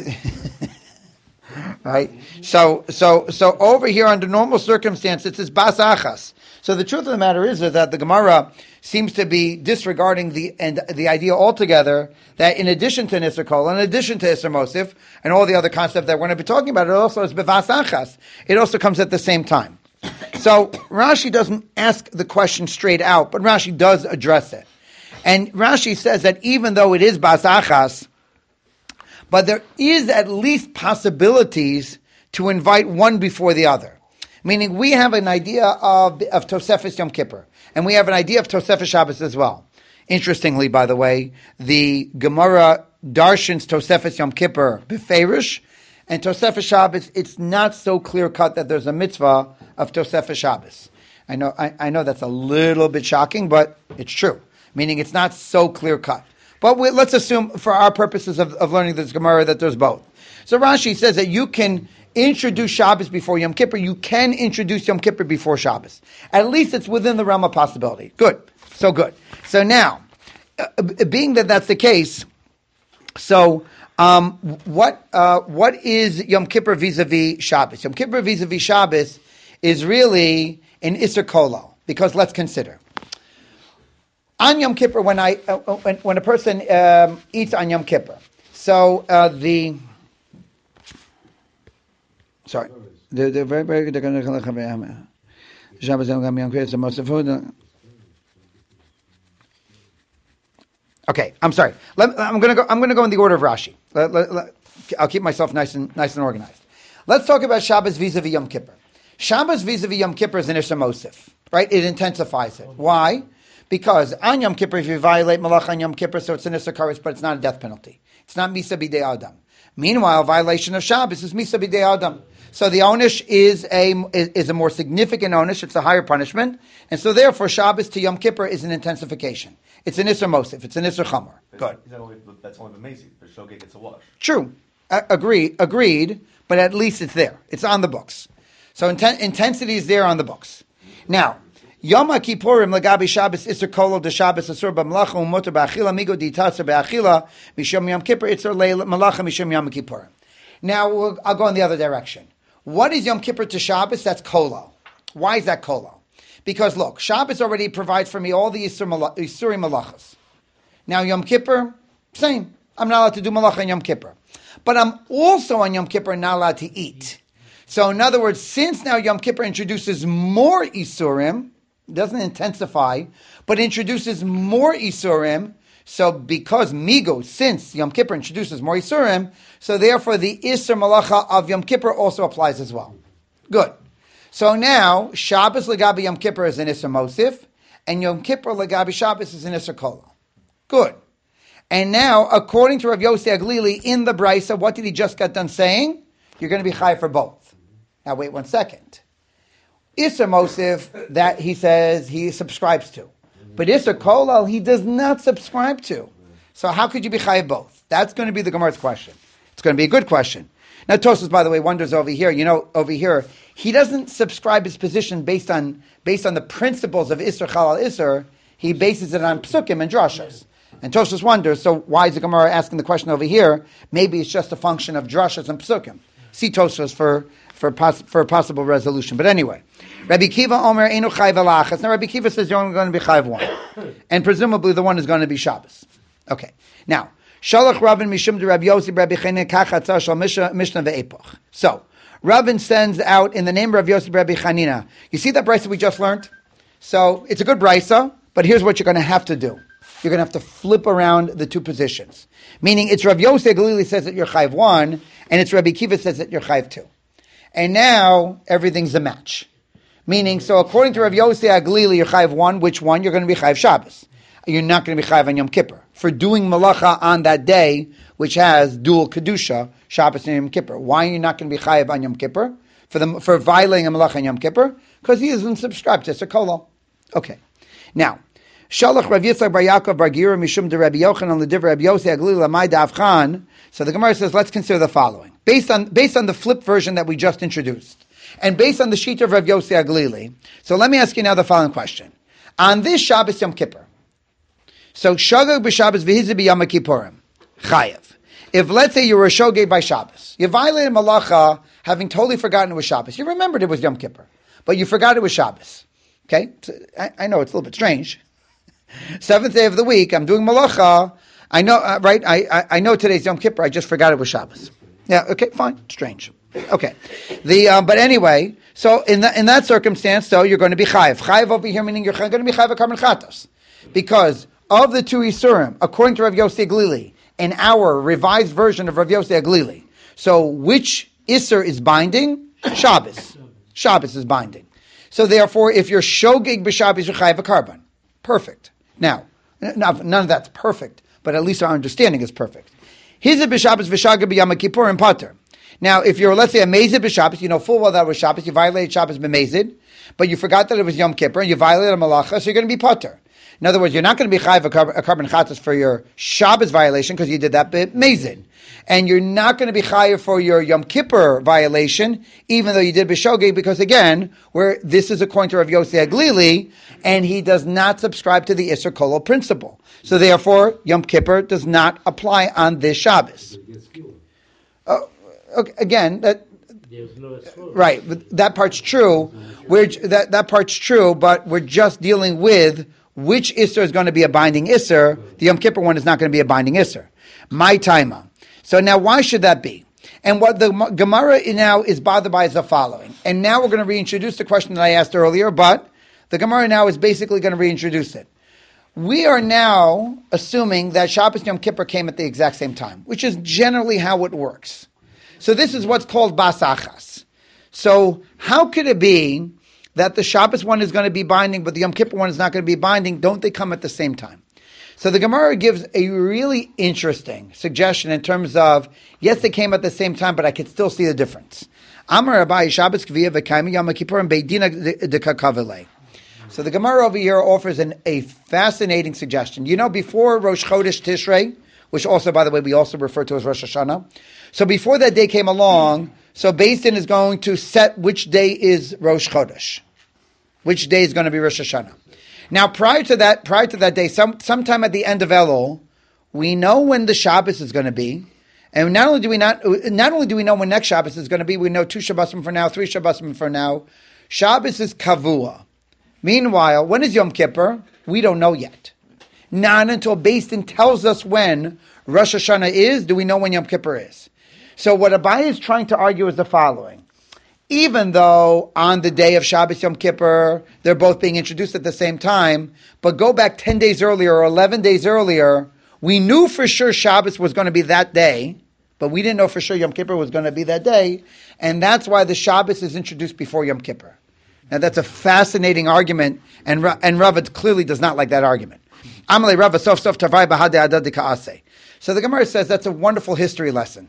Right? So, so, so over here under normal circumstances, it's bas achas. So the truth of the matter is, is that the Gemara seems to be disregarding the and the idea altogether that in addition to Isser Kol, in addition to Isser Mosif, and all the other concepts that we're going to be talking about, it also is bevas achas. It also comes at the same time. So Rashi doesn't ask the question straight out, but Rashi does address it. And Rashi says that even though it is bas achas, but there is at least possibilities to invite one before the other. Meaning we have an idea of, of Tosefes Yom Kippur, and we have an idea of Tosefes Shabbos as well. Interestingly, by the way, the Gemara darshans Tosefes Yom Kippur beferish, and Tosefes Shabbos, it's not so clear-cut that there's a mitzvah of Tosefes Shabbos. I know, I, I know that's a little bit shocking, but it's true. Meaning it's not so clear-cut. But we, let's assume, for our purposes of, of learning this Gemara, that there's both. So Rashi says that you can introduce Shabbos before Yom Kippur. You can introduce Yom Kippur before Shabbos. At least it's within the realm of possibility. Good. So good. So now, uh, being that that's the case, so Um, what uh, what is Yom Kippur vis-a-vis Shabbos? Yom Kippur vis-a-vis Shabbos is really an Isser Kolal, because let's consider. On Yom Kippur, when I uh, when, when a person um, eats on Yom Kippur, so uh, the sorry, the the very very good. Shabbos Yom Kippur is the most of food. Okay, I'm sorry. Let, I'm going to go. I'm going to go in the order of Rashi. Let, let, let, I'll keep myself nice and nice and organized. Let's talk about Shabbos vis-a-vis Yom Kippur. Shabbos vis-a-vis Yom Kippur is an Isser Mosif, right? It intensifies it. Why? Because on Yom Kippur, if you violate Malach on Yom Kippur, so it's an Isser Kares, but it's not a death penalty. It's not Misa B'dei Adam. Meanwhile, violation of Shabbos is Misa B'dei Adam. So the onish is a is, is a more significant onish. It's a higher punishment, and so therefore Shabbos to Yom Kippur is an intensification. It's an Isser Mosif. It's an Isser Chamor. Good. That's only B'mezid. The Shogeg gets a wash. True. Uh, agreed. Agreed. But at least it's there. It's on the books. So inten- intensity is there on the books. Now, Yom Kippurim legabi Shabbos Isser Kolol de Shabbos Asur b'Malacha u'Mutar b'Achila migo di'Tasser b'Achila mishum Yom Kippur Isser le'Malacha mishum Yom Kippurim. Now we'll, I'll go in the other direction. What is Yom Kippur to Shabbos? That's Kolol. Why is that Kolol? Because look, Shabbos already provides for me all the Isur Isurim Malachas. Now Yom Kippur, same. I'm not allowed to do Malacha on Yom Kippur. But I'm also on Yom Kippur not allowed to eat. So in other words, since now Yom Kippur introduces more Isurim, doesn't intensify, but introduces more Isurim, so because Migo, since Yom Kippur introduces more Isurim, so therefore the Isur Malacha of Yom Kippur also applies as well. Good. So now, Shabbos legabi Yom Kippur is an Isser Mosif, and Yom Kippur legabi Shabbos is an Isser Kolal. Good. And now, according to Rav Yossi Aglili, in the Brisa, what did he just get done saying? You're going to be chai for both. Now wait one second. Isser Mosif, that he says he subscribes to. But Isser Kolal, he does not subscribe to. So how could you be chai both? That's going to be the Gemara's question. It's going to be a good question. Now Tosfos, by the way, wonders over here, you know, over here, he doesn't subscribe his position based on based on the principles of Isser Chalal Isser. He bases it on Psukim and Drashas. And Tosfos wonders, so why is the Gemara asking the question over here? Maybe it's just a function of Drashas and Psukim. See Tosfos for for pos, for a possible resolution. But anyway, Rabbi Kiva Omer Einu Chayv Alachas. Now Rabbi Kiva says you're only going to be Chayv one, and presumably the one is going to be Shabbos. Okay, now. Shalach Rabin Mishum de Rabbi Yossi Rabbi Chanina Kachatzah Shal Mishnah Ve'epoch. So, Rabin sends out in the name of Rabbi Yossi Rabbi Chanina. You see that brisa we just learned? So, it's a good brisa, but here's what you're going to have to do. You're going to have to flip around the two positions. Meaning, it's Rabbi Yossi Aglili says that you're Chayv one, and it's Rabbi Kiva says that you're Chayv two. And now, everything's a match. Meaning, so according to Rabbi Yossi Aglili, you're Chayv one, which one? You're going to be Chayv Shabbos. You're not going to be Chayv on Yom Kippur for doing Malacha on that day, which has dual Kedusha, Shabbos and Yom Kippur. Why are you not going to be Chayv on Yom Kippur? For the, for violating a Malacha on Yom Kippur? Because he isn't subscribed to Isser Kolal. Okay. Now, Shalach Rav Yitzchak Bar Yaakov Bar Gira Mishum de Rabbi Yochanan L'divrei Rabbi Yossi Aglili Lamai Davchan. So the Gemara says, let's consider the following. Based on, based on the flip version that we just introduced, and based on the sheet of Rav Yossi Aglili, so let me ask you now the following question. On this Shabbos Yom Kippur, so Shogeg b'Shabbos v'hizeh b'Yom Kippurim, Chayev. If let's say you were a Shogeg by Shabbos, you violated Malacha having totally forgotten it was Shabbos. You remembered it was Yom Kippur, but you forgot it was Shabbos. Okay? So I, I know it's a little bit strange. Seventh day of the week, I'm doing Malacha. I know, uh, right? I, I I know today's Yom Kippur. I just forgot it was Shabbos. Yeah. Okay. Fine. Strange. Okay. The uh, but anyway, so in that in that circumstance, though, you're going to be chayiv. Chayiv over here meaning you're going to be chayiv a karban chatos, because of the two isurim, according to Rav Yossi Aglili, in our revised version of Rav Yossi Aglili. So which isur is binding? Shabbos. Shabbos is binding. So therefore, if you're shogeg b'Shabbos, you're chayiv a karban. Perfect. Now, none of that's perfect, but at least our understanding is perfect. Hizeh b'Shabbos v'shageh b'Yom Kippur and Pater. Now, if you're, let's say, a mezid b'Shabbos, you know full well that was Shabbos, you violated Shabbos b'mezid, but you forgot that it was Yom Kippur, and you violated a malacha, so you're going to be Pater. In other words, you're not going to be chayiv a carbon, a carbon chatas for your Shabbos violation because you did that bit mezid. And you're not going to be chayiv for your Yom Kippur violation, even though you did b'shogeg, because again, where this is according to Rav Yossi Aglili, and he does not subscribe to the Isser Kolol principle. So therefore, Yom Kippur does not apply on this Shabbos. Uh, okay, again, that right, but that part's true. We're, that that part's true, but we're just dealing with which Isser is going to be a binding Isser. The Yom Kippur one is not going to be a binding Isser. My taima. So now, why should that be? And what the Gemara now is bothered by is the following. And now we're going to reintroduce the question that I asked earlier, but the Gemara now is basically going to reintroduce it. We are now assuming that Shabbos and Yom Kippur came at the exact same time, which is generally how it works. So this is what's called basachas. So how could it be that the Shabbos one is going to be binding, but the Yom Kippur one is not going to be binding? Don't they come at the same time? So the Gemara gives a really interesting suggestion in terms of, yes, they came at the same time, but I could still see the difference. Amar Abai Shabbos Kviya v'Kaimi Yom Kippur and Beidina Dekakavele. So the Gemara over here offers an, a fascinating suggestion. You know, before Rosh Chodesh Tishrei, which also, by the way, we also refer to as Rosh Hashanah. So before that day came along, so Beis Din is going to set which day is Rosh Chodesh, which day is going to be Rosh Hashanah. Now, prior to that, prior to that day, some sometime at the end of Elul, we know when the Shabbos is going to be, and not only do we not, not only do we know when next Shabbos is going to be, we know two Shabbosim from now, three Shabbosim from now. Shabbos is Kavua. Meanwhile, when is Yom Kippur? We don't know yet. Not until Beis Din tells us when Rosh Hashanah is, do we know when Yom Kippur is. So what Abai is trying to argue is the following. Even though on the day of Shabbos Yom Kippur, they're both being introduced at the same time, but go back ten days earlier or eleven days earlier, we knew for sure Shabbos was going to be that day, but we didn't know for sure Yom Kippur was going to be that day, and that's why the Shabbos is introduced before Yom Kippur. Now that's a fascinating argument, and and Rava clearly does not like that argument. Amalei Rava sof sof tavai bahade adad dikaase. So the Gemara says that's a wonderful history lesson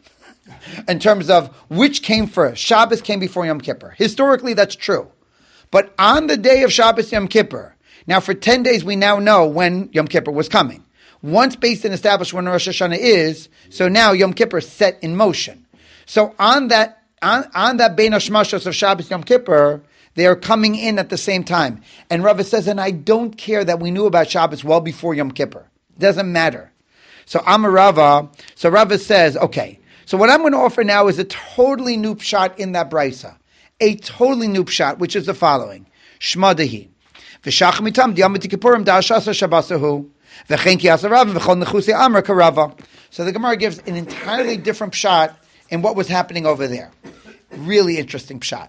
in terms of which came first. Shabbos came before Yom Kippur. Historically, that's true. But on the day of Shabbos Yom Kippur, now for ten days we now know when Yom Kippur was coming. Once Beis Din established when Rosh Hashanah is, so now Yom Kippur is set in motion. So on that on, on that Bein Hashmashos of Shabbos Yom Kippur, they are coming in at the same time. And Rava says, and I don't care that we knew about Shabbos well before Yom Kippur. It doesn't matter. So Amar Rava, so Rava says, okay, so what I'm going to offer now is a totally new pshat in that brisa. A totally new pshat, which is the following. Shma dehi. V'shach mitam diyamati kippurim da'ashasa shabasahu. V'chen ki asarav v'chol nechusi amar karava. So the Gemara gives an entirely different pshat in what was happening over there. Really interesting pshat.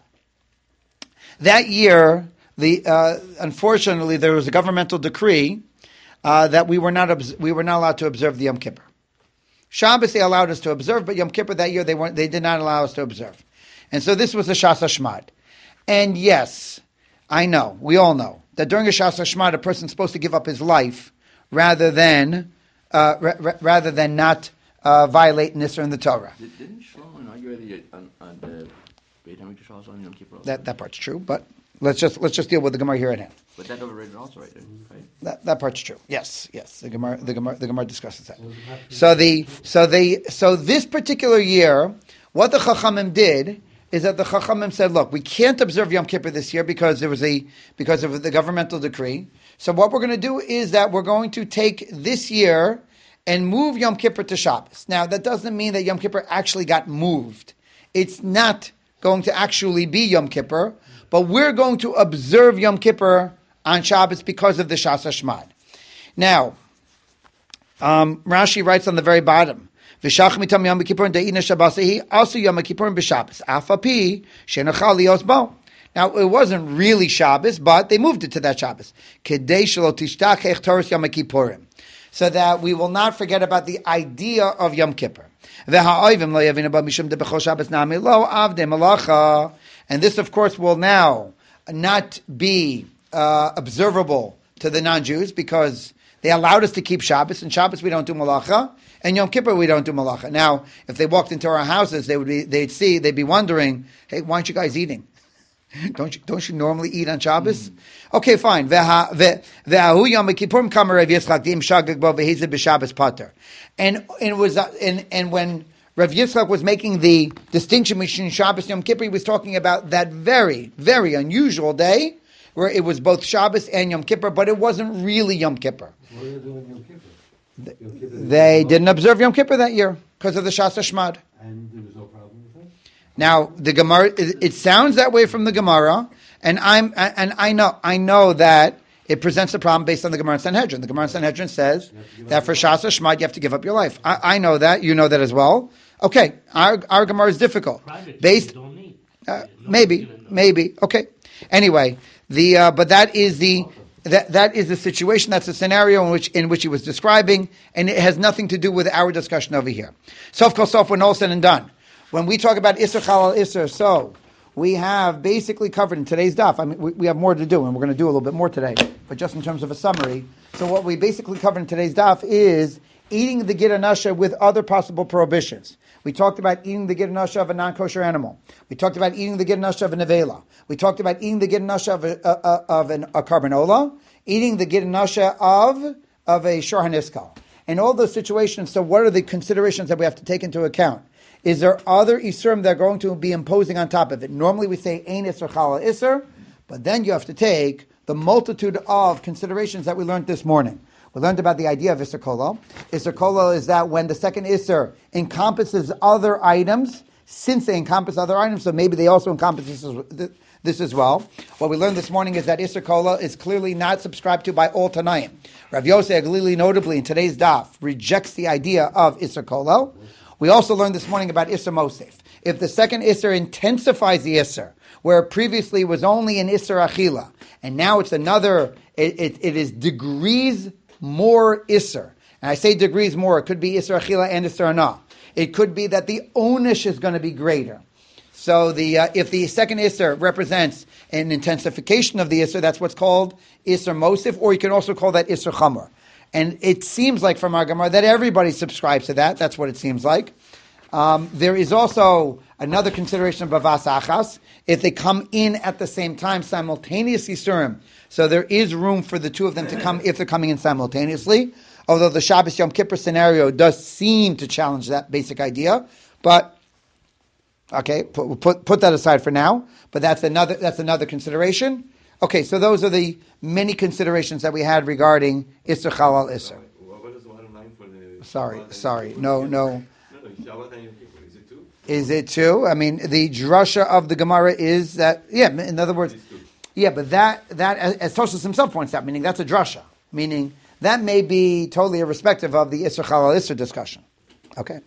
That year, the uh, unfortunately, there was a governmental decree uh, that we were not obs- we were not allowed to observe the Yom Kippur. Shabbos they allowed us to observe, but Yom Kippur that year they weren't. They did not allow us to observe, and so this was a Shas Hashmad. And yes, I know, we all know that during a Shas Hashmad, a person's supposed to give up his life rather than uh, ra- rather than not uh, violate Nisr in the Torah. Did, didn't Shlomo inaugurate the on, on the Beit HaMikdash also on Yom Kippur? That that part's true, but let's just let's just deal with the Gemara here at hand. But that overrated also, right? Right? That that part's true. Yes, yes. The Gemara the Gemara the Gemara discusses that. So the so the so this particular year, what the Chachamim did is that the Chachamim said, look, we can't observe Yom Kippur this year because there was a because of the governmental decree. So what we're going to do is that we're going to take this year and move Yom Kippur to Shabbos. Now that doesn't mean that Yom Kippur actually got moved. It's not going to actually be Yom Kippur, but we're going to observe Yom Kippur on Shabbos because of the Shas Hashmad. Now, um, Rashi writes on the very bottom, V'shach mitam Yom Kippur de'ina Shabbasehi also Yom Kippur b'Shabbos afapi shenachal lios bo. Now, it wasn't really Shabbos, but they moved it to that Shabbos. Kedei shelo tishtachech Torah Yom Kippurim, so that we will not forget about the idea of Yom Kippur. And this, of course, will now not be uh, observable to the non-Jews because they allowed us to keep Shabbos, and Shabbos we don't do malacha, and Yom Kippur we don't do malacha. Now, if they walked into our houses, they would be, they'd see, they'd be wondering, hey, why aren't you guys eating? Don't you don't you normally eat on Shabbos? Mm. Okay, fine. Ve'ahu Yom Kippurim Kamar Rav Yitzchak Dim Shagig Bo Vehizid B'Shabbos Pater. And and it was uh, and and when Rav Yitzchak was making the distinction between Shabbos and Yom Kippur, he was talking about that very very unusual day where it was both Shabbos and Yom Kippur, but it wasn't really Yom Kippur. What are they doing Yom Kippur? Yom Kippur they didn't observe Yom Kippur that year because of the Shas Hashmad. And there was no problem with that? Now the Gemara, it, it sounds that way from the Gemara, and I'm and I know I know that it presents a problem based on the Gemara and Sanhedrin. The Gemara and Sanhedrin says that for Shas Hashmad you have to give up your life. I, I know that, you know that as well. Okay, our our Gemara is difficult. Private, based, don't need. uh, maybe, maybe. Okay. Anyway, the uh, but that is the that that is the situation. That's the scenario in which in which he was describing, and it has nothing to do with our discussion over here. Sof kol sof, when all said and done, when we talk about Isser Chalal Isser, so we have basically covered in today's daf. I mean, we, we have more to do, and we're going to do a little bit more today. But just in terms of a summary, so what we basically covered in today's daf is eating the Gid Nasha with other possible prohibitions. We talked about eating the Gid Nasha of a non-kosher animal. We talked about eating the Gid Nasha of a nevela. We talked about eating the Gid Nasha of a, uh, of an, a carbanola, eating the Gid Nasha of of a Shor HaNiskal. In all those situations, so what are the considerations that we have to take into account? Is there other Isurim that are going to be imposing on top of it? Normally we say Ein Isser Chalal Isser, but then you have to take the multitude of considerations that we learned this morning. We learned about the idea of Isser Kola. Isser Kola is that when the second Isser encompasses other items, since they encompass other items, so maybe they also encompass this, this as well. What we learned this morning is that Isser Kola is clearly not subscribed to by all Tanaim. Rav Yosef Aglili, notably in today's daf, rejects the idea of Isser Kola. We also learned this morning about Isser Mosef. If the second Isser intensifies the Isser, where previously it was only an Isser Achila, and now it's another, it, it, it is degrees more Isser. And I say degrees more, it could be Isser Achila and Isser Anah. It could be that the onish is going to be greater. So the uh, if the second Isser represents an intensification of the Isser, that's what's called Isser Mosif, or you can also call that Isser Chamor. And it seems like from our Gemara that everybody subscribes to that. That's what it seems like. Um, there is also another consideration of Bavas Achas. If they come in at the same time, simultaneous Isurim, so there is room for the two of them to come if they're coming in simultaneously. Although the Shabbos Yom Kippur scenario does seem to challenge that basic idea, but okay, put, put put that aside for now. But that's another that's another consideration. Okay, so those are the many considerations that we had regarding Isser Chalal Isser. What is the bottom line for the? Sorry, sorry, no, no. Shabbat and Yom Kippur, is it two? Is it two? I mean, the drasha of the Gemara is that, yeah, in other words, yeah, but that, that as Tosfos himself points out, meaning that's a drasha, meaning that may be totally irrespective of the Isser Chalal Isser discussion. Okay.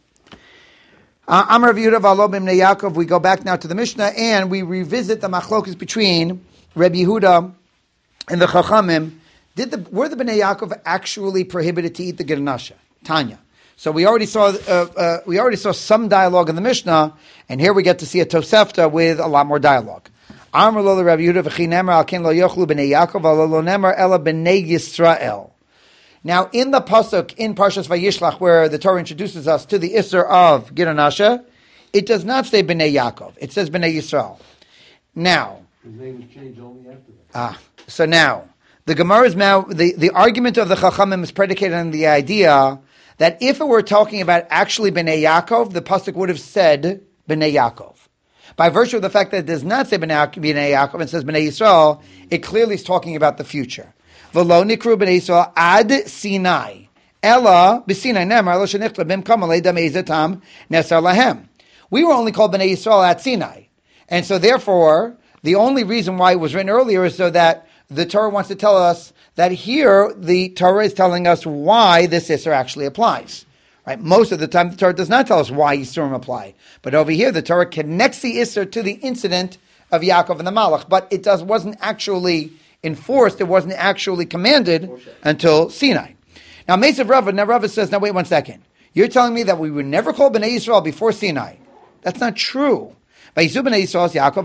Amar Rav Yehuda v'Alo b'Mnei Yaakov, we go back now to the Mishnah, and we revisit the machlokus between Rabbi Yehuda and the Chachamim. Did the, were the Bnei Yaakov actually prohibited to eat the Gid Nasha? Tanya. So we already saw uh, uh, we already saw some dialogue in the Mishnah, and here we get to see a Tosefta with a lot more dialogue. Amar lo Rabbi Yehuda v'chi nemer al ken lo yochlu Bnei Yaakov al lo nemer ela Bnei Yisrael. Now in the pasuk in Parshas Vayishlach, where the Torah introduces us to the Isser of Gid Nasha, it does not say Bnei Yaakov. It says Bnei Yisrael. Now, his name was changed only after that. Ah, so now the Gemara is now the, the argument of the Chachamim is predicated on the idea that if it were talking about actually Bnei Yaakov, the pasuk would have said Bnei Yaakov. By virtue of the fact that it does not say Bnei Yaakov and says Bnei Yisrael, it clearly is talking about the future. V'lo nikru Bnei Yisrael ad Sinai. Ella b'Sinai nemar lo shenichta bim kamalei damei zetam nesar lahem. We were only called Bnei Yisrael at Sinai. And so therefore, the only reason why it was written earlier is so that the Torah wants to tell us that here the Torah is telling us why this Isser actually applies. Right? Most of the time the Torah does not tell us why Yisurim apply. But over here the Torah connects the Isser to the incident of Yaakov and the Malach. But it does wasn't actually enforced, it wasn't actually commanded until Sinai. Now Mesav Rava, now Rava says, now wait one second. You're telling me that we were never called Bnei Yisrael before Sinai. That's not true. Vayizu Bnei Yisrael is Yaakov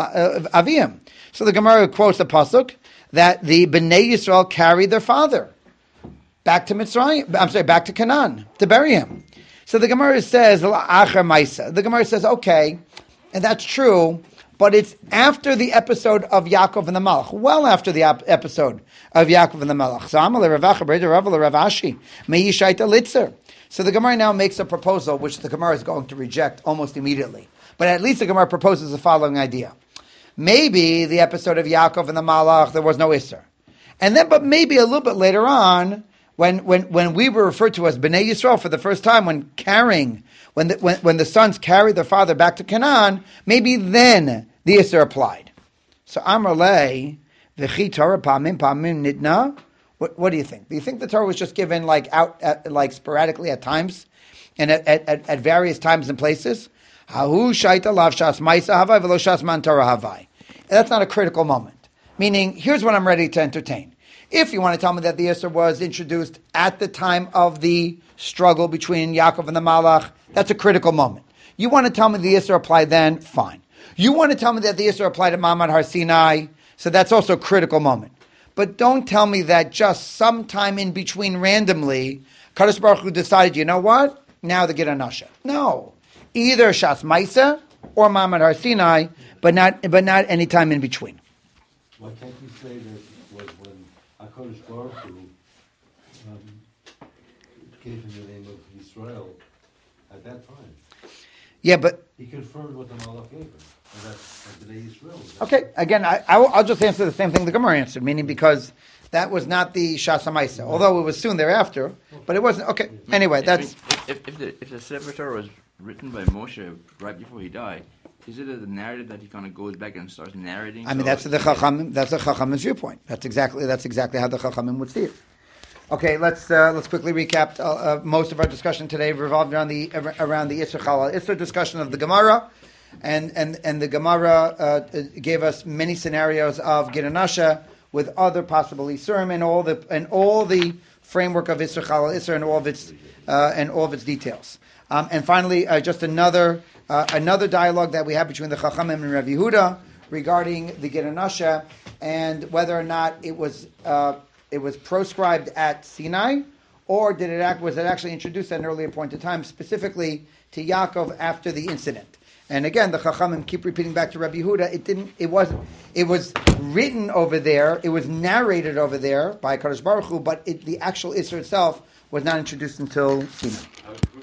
Aviyam. So the Gemara quotes the pasuk that the Bnei Yisrael carried their father back to Mitzrayim. I'm sorry, back to Canaan to bury him. So the Gemara says, "Achar Maisa." The Gemara says, "Okay, and that's true, but it's after the episode of Yaakov and the Malach, well after the ap- episode of Yaakov and the Malach. So Amalei Rav Acha B'Reder Rav Rav Ashi Meishaita Litzer. So the Gemara now makes a proposal, which the Gemara is going to reject almost immediately. But at least the Gemara proposes the following idea: maybe the episode of Yaakov and the Malach there was no Isser, and then, but maybe a little bit later on, when when when we were referred to as Bnei Yisrael for the first time, when carrying. When the, when, when the sons carried their father back to Canaan, maybe then the Isser applied. So Amar Lei, V'chi Torah Pamim Pamim Nidna. What, what do you think? Do you think the Torah was just given like out, at, like sporadically at times, and at, at, at various times and places? Hahu Shaita Lav Shas Maisa Havai V'lo Shas Man Torah Havai. That's not a critical moment. Meaning, here's what I'm ready to entertain. If you want to tell me that the Isser was introduced at the time of the struggle between Yaakov and the Malach, that's a critical moment. You want to tell me the Isser applied then? Fine. You want to tell me that the Isser applied at Ma'amad Har Sinai? So that's also a critical moment. But don't tell me that just sometime in between randomly, Kadosh Baruch Hu decided, you know what? Now the Gid Nasha. No. Either Shas Maisa or Ma'amad Har Sinai, but not, but not any time in between. Why can't you say that it was when HaKadosh Baruch Hu um, gave him the name of Yisrael at that time? Yeah, but He confirmed what the Malach gave him, and that's and Bnei Yisrael. okay, again, I, I will, I'll just answer the same thing the Gemara answered, meaning because that was not the Shas HaMaisa, although it was soon thereafter, but it wasn't, okay, anyway, that's... If, if, if the if the Sefer Torah was written by Moshe right before he died, is it a narrative that he kind of goes back and starts narrating? I mean, So that's the Chachamim, that's the Chachamim's viewpoint. That's exactly, that's exactly how the Chachamim would see it. Okay, let's uh, let's quickly recap. Uh, uh, most of our discussion today revolved around the around the Isser Chalal Isser discussion of the Gemara, and and and the Gemara uh, gave us many scenarios of Gid Nasha with other possible Isurim and all the and all the framework of Isser Chalal Isser and all of its uh, and all of its details. Um, and finally, uh, just another uh, another dialogue that we have between the Chachamim and Rav Yehuda regarding the Gid Nasha and whether or not it was. Uh, It was proscribed at Sinai, or did it act? Was it actually introduced at an earlier point in time, specifically to Yaakov after the incident? And again, the Chachamim keep repeating back to Rabbi Yehuda. It didn't. It wasn't. It was written over there. It was narrated over there by Kadosh Baruch Hu, but it, the actual Isser itself was not introduced until Sinai.